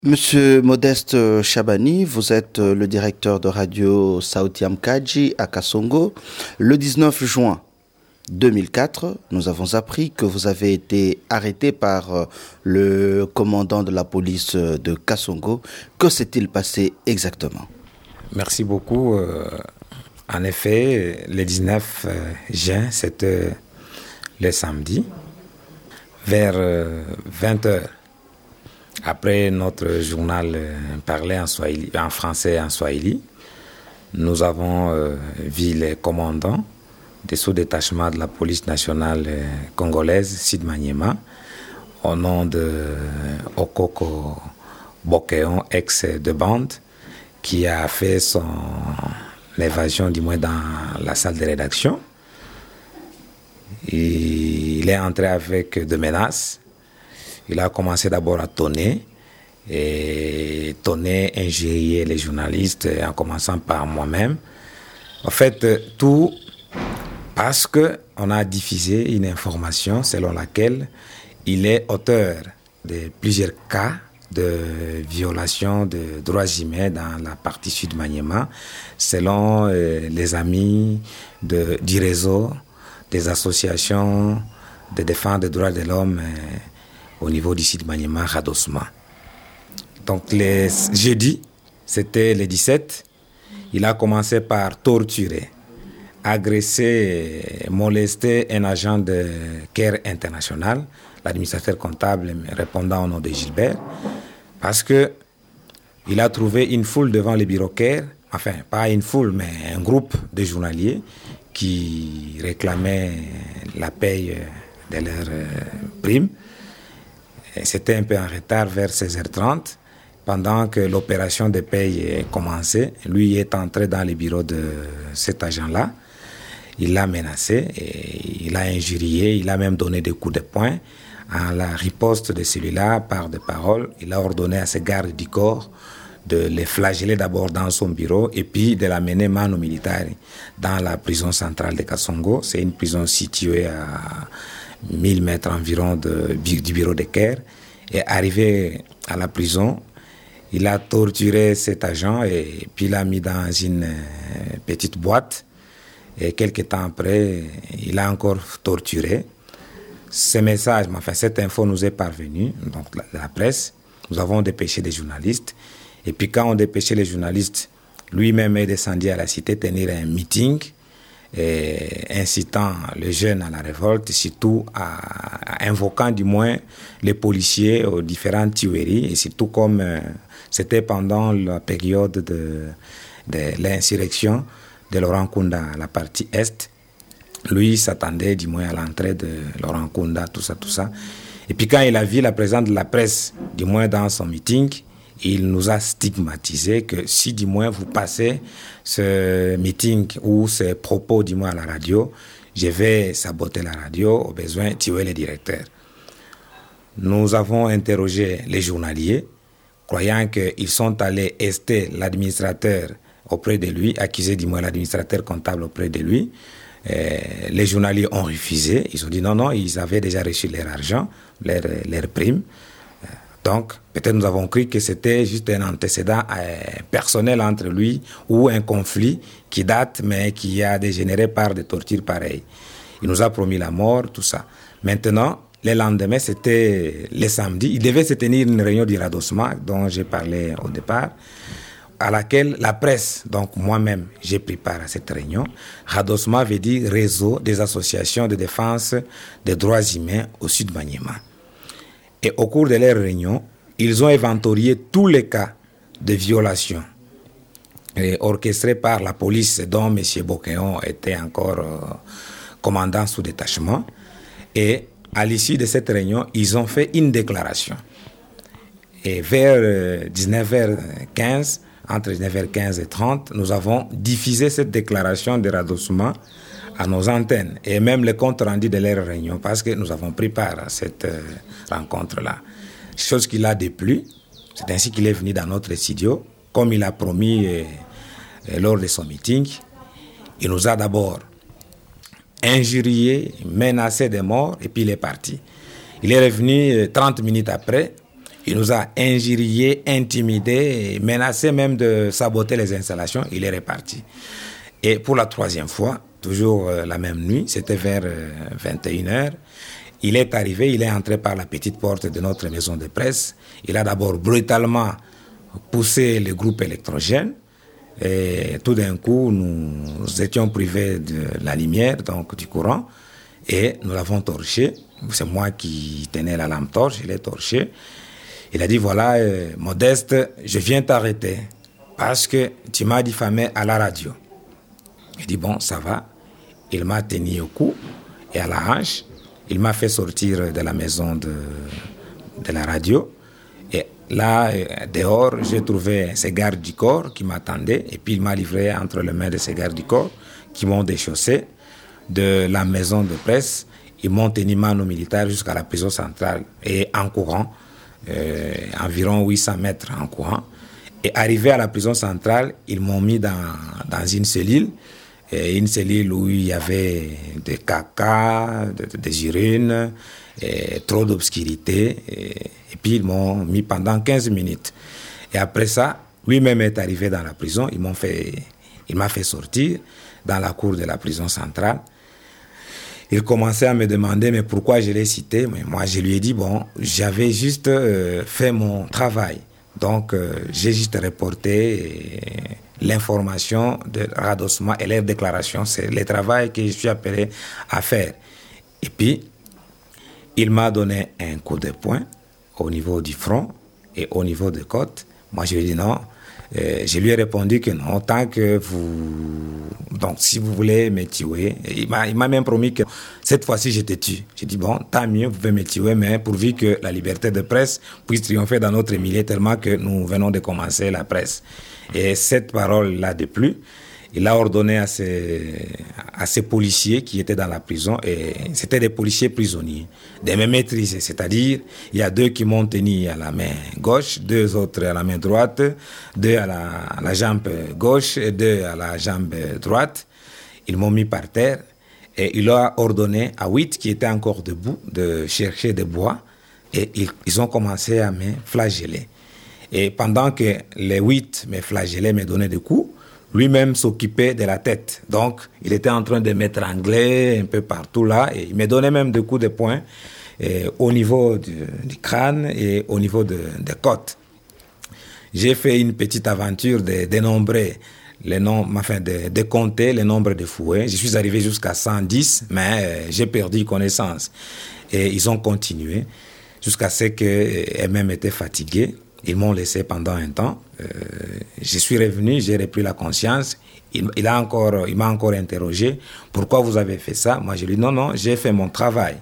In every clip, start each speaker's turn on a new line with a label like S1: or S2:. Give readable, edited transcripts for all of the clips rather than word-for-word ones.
S1: Monsieur Modeste Chabani, vous êtes le directeur de radio Sauti ya Mkaji à Kasongo. Le 19 juin 2004, nous avons appris que vous avez été arrêté par le commandant de la police de Kasongo. Que s'est-il passé exactement?
S2: Merci beaucoup. En effet, le 19 juin, c'était le samedi, vers 20h. Après notre journal parlé en français et en swahili, nous avons vu les commandants des sous-détachements de la police nationale congolaise, Sid Maniema, au nom de Okoko Bokéon, ex de bande, qui a fait son évasion, du moins dans la salle de rédaction. Il est entré avec des menaces. Il a commencé d'abord à tonner, injurier les journalistes, en commençant par moi-même. En fait, tout parce qu'on a diffusé une information selon laquelle il est auteur de plusieurs cas de violation de droits humains dans la partie sud Maniema, selon les amis du réseau des associations de défense des droits de l'homme au niveau du sud Maniema, Radosma. Donc, le jeudi, c'était le 17, il a commencé par torturer, agresser, molester un agent de CARE International, l'administrateur comptable répondant au nom de Gilbert, parce que il a trouvé une foule devant le bureau CARE, enfin, pas une foule, mais un groupe de journaliers qui réclamaient la paye de leurs primes. C'était un peu en retard vers 16h30. Pendant que l'opération de paye commençait, lui est entré dans le bureau de cet agent-là. Il l'a menacé, et il l'a injurié, il a même donné des coups de poing. En la riposte de celui-là, par des paroles, il a ordonné à ses gardes du corps de les flageller d'abord dans son bureau et puis de l'amener mano militare dans la prison centrale de Kasongo. C'est une prison située à 1000 mètres environ du bureau de CARE. Et arrivé à la prison, il a torturé cet agent et puis l'a mis dans une petite boîte. Et quelques temps après, il a encore torturé. Ce message, enfin cette info nous est parvenue, donc la presse. Nous avons dépêché des journalistes. Et puis quand on dépêchait les journalistes, lui-même est descendu à la cité tenir un meeting, incitant les jeunes à la révolte, surtout invoquant du moins les policiers aux différentes tueries, et surtout comme c'était pendant la période de l'insurrection de Laurent Nkunda à la partie est. Lui s'attendait du moins à l'entrée de Laurent Nkunda, tout ça. Et puis quand il a vu la présence de la presse, du moins dans son meeting, il nous a stigmatisé que si du moins vous passez ce meeting ou ces propos du moins à la radio, je vais saboter la radio, au besoin tuer le directeur. Nous avons interrogé les journaliers, croyant qu'ils sont allés ester l'administrateur auprès de lui, accuser du moins l'administrateur comptable auprès de lui. Les journaliers ont refusé, ils ont dit non, ils avaient déjà reçu leur argent, leur prime. Donc, peut-être nous avons cru que c'était juste un antécédent personnel entre lui ou un conflit qui date, mais qui a dégénéré par des tortures pareilles. Il nous a promis la mort, tout ça. Maintenant, le lendemain, c'était le samedi. Il devait se tenir une réunion du Radosma, dont j'ai parlé au départ, à laquelle la presse, donc moi-même, j'ai pris part à cette réunion. Radosma veut dire Réseau des associations de défense des droits humains au sud Maniema. Et au cours de leur réunion, ils ont inventorié tous les cas de violation orchestrés par la police, dont M. Bokéon était encore commandant sous détachement. Et à l'issue de cette réunion, ils ont fait une déclaration. Et vers 19h15, entre 19h15 et 30, nous avons diffusé cette déclaration de Radosma à nos antennes et même le compte rendu de leur réunion parce que nous avons pris part à cette rencontre-là. Chose qui l'a déplu, c'est ainsi qu'il est venu dans notre studio, comme il a promis lors de son meeting. Il nous a d'abord injurié, menacé de mort et puis il est parti. Il est revenu 30 minutes après Il nous a injuriés, intimidés, menacés même de saboter les installations. Il est reparti. Et pour la troisième fois, toujours la même nuit, c'était vers 21h, il est arrivé, il est entré par la petite porte de notre maison de presse. Il a d'abord brutalement poussé le groupe électrogène. Et tout d'un coup, nous étions privés de la lumière, donc du courant, et nous l'avons torché. C'est moi qui tenais la lampe torche, je l'ai torché. Il a dit, voilà, Modeste, je viens t'arrêter parce que tu m'as diffamé à la radio. Il dit, bon, ça va. Il m'a tenu au cou et à la hanche. Il m'a fait sortir de la maison de la radio. Et là, dehors, j'ai trouvé ces gardes du corps qui m'attendaient. Et puis, il m'a livré entre les mains de ces gardes du corps qui m'ont déchaussé de la maison de presse. Ils m'ont tenu mano militaire jusqu'à la prison centrale et en courant, environ 800 mètres en courant. Et arrivé à la prison centrale, ils m'ont mis dans une cellule où il y avait des caca, des urines, trop d'obscurité. Et puis ils m'ont mis pendant 15 minutes. Et après ça, lui-même est arrivé dans la prison. Il m'a fait sortir dans la cour de la prison centrale. Il commençait à me demander mais pourquoi je l'ai cité. Mais moi, je lui ai dit, bon, j'avais juste fait mon travail. Donc, j'ai juste reporté l'information de radossement et leur déclaration. C'est le travail que je suis appelé à faire. Et puis, il m'a donné un coup de poing au niveau du front et au niveau des côtes. Moi, je lui ai dit non. Je lui ai répondu que non, tant que donc si vous voulez me tuer, il m'a même promis que cette fois-ci je te tue. J'ai dit bon, tant mieux, vous pouvez me tuer, mais pourvu que la liberté de presse puisse triompher dans notre milieu tellement que nous venons de commencer la presse. Et cette parole-là de plus, il a ordonné à ces policiers qui étaient dans la prison, et c'était des policiers prisonniers, de me maîtriser. C'est-à-dire, il y a 2 qui m'ont tenu à la main gauche, 2 autres à la main droite, 2 à la jambe gauche et 2 à la jambe droite. Ils m'ont mis par terre et il a ordonné à 8 qui étaient encore debout de chercher des bois, et ils ont commencé à me flageller. Et pendant que les 8 me flagellaient, me donnaient des coups, lui-même s'occupait de la tête. Donc, il était en train de m'étrangler un peu partout là. Et il me donnait même des coups de poing au niveau du crâne et au niveau des côtes. J'ai fait une petite aventure de dénombrer de compter le nombre de fouets. Je suis arrivé jusqu'à 110, mais j'ai perdu connaissance. Et ils ont continué jusqu'à ce qu'eux-mêmes étaient fatigués. Ils m'ont laissé pendant un temps. Je suis revenu, j'ai repris la conscience. Il m'a encore interrogé. Pourquoi vous avez fait ça? Moi, je lui ai dit non, j'ai fait mon travail.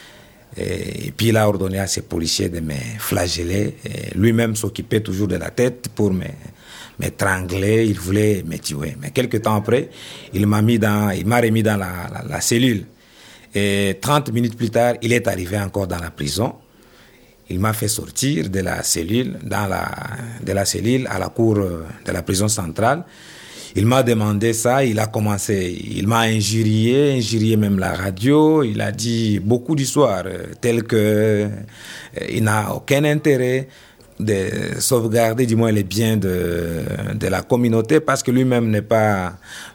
S2: Et puis il a ordonné à ses policiers de me flageller. Et lui-même s'occupait toujours de la tête pour m'étrangler. Il voulait me tuer. Mais quelques temps après, il m'a remis dans la cellule. Et 30 minutes plus tard, il est arrivé encore dans la prison. Il m'a fait sortir de la cellule, de la cellule à la cour de la prison centrale. Il m'a demandé ça, il m'a injurié même la radio. Il a dit beaucoup d'histoires, telles que il n'a aucun intérêt de sauvegarder du moins les biens de la communauté, parce que lui-même n'est pas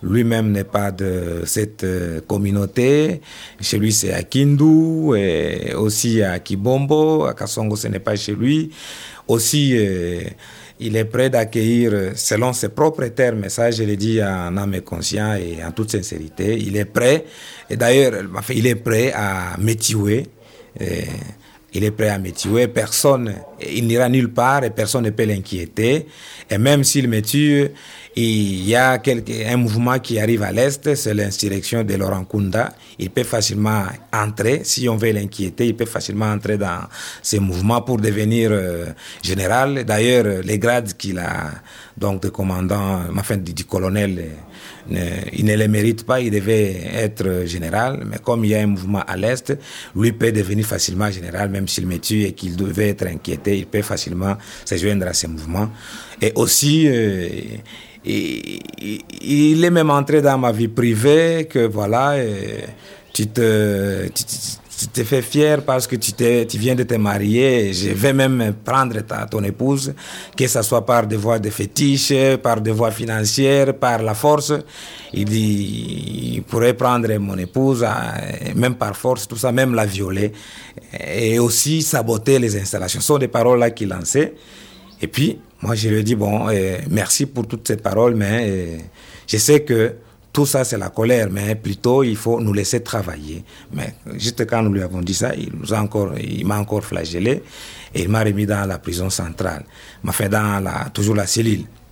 S2: de cette communauté. Chez lui, c'est à Kindu, et aussi à Kibombo, à Kasongo, ce n'est pas chez lui. Aussi, il est prêt d'accueillir, selon ses propres termes, ça je l'ai dit en âme et conscience et en toute sincérité, il est prêt, et d'ailleurs, il est prêt à me tuer. Il est prêt à me tuer, il n'ira nulle part et personne ne peut l'inquiéter. Et même s'il me tue, il y a un mouvement qui arrive à l'Est, c'est l'insurrection de Laurent Kunda. Il peut facilement entrer, si on veut l'inquiéter, il peut facilement entrer dans ces mouvements pour devenir général. D'ailleurs, les grades qu'il a, donc de commandant, du colonel, il ne les mérite pas, il devait être général. Mais comme il y a un mouvement à l'Est, lui peut devenir facilement général, même s'il me tue et qu'il devait être inquiété, il peut facilement se joindre à ces mouvements. Et aussi, il est même entré dans ma vie privée, que voilà, tu te fais fier parce que tu viens de te marier, je vais même prendre ton épouse, que ce soit par des voies de fétiche, par des voies financières, par la force. Il dit, il pourrait prendre mon épouse, même par force, tout ça, même la violer, et aussi saboter les installations. Ce sont des paroles là qu'il lançait. Et puis, moi, je lui ai dit, bon, merci pour toutes ces paroles, mais je sais que tout ça, c'est la colère, mais plutôt, il faut nous laisser travailler. Mais juste quand nous lui avons dit ça, il m'a encore flagellé et il m'a remis dans la prison centrale. Il m'a fait dans toujours la cellule.